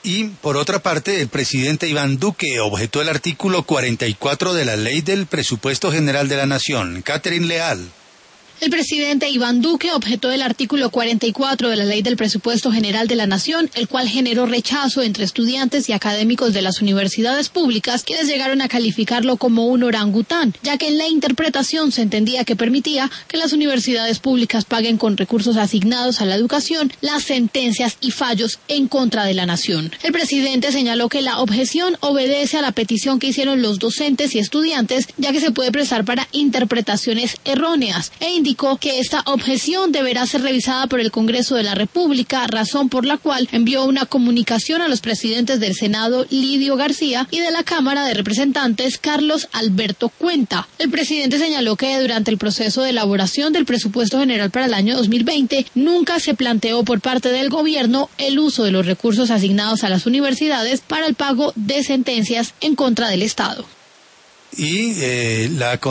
Y, por otra parte, el presidente Iván Duque objetó el artículo 44 de la Ley del Presupuesto General de la Nación. Catherine Leal. El presidente Iván Duque objetó el artículo 44 de la Ley del Presupuesto General de la Nación, el cual generó rechazo entre estudiantes y académicos de las universidades públicas, quienes llegaron a calificarlo como un orangután, ya que en la interpretación se entendía que permitía que las universidades públicas paguen con recursos asignados a la educación las sentencias y fallos en contra de la nación. El presidente señaló que la objeción obedece a la petición que hicieron los docentes y estudiantes, ya que se puede prestar para interpretaciones erróneas, e indicó que esta objeción deberá ser revisada por el Congreso de la República, razón por la cual envió una comunicación a los presidentes del Senado, Lidio García, y de la Cámara de Representantes, Carlos Alberto Cuenta. El presidente señaló que durante el proceso de elaboración del presupuesto general para el año 2020 nunca se planteó por parte del gobierno el uso de los recursos asignados a las universidades para el pago de sentencias en contra del Estado. Y la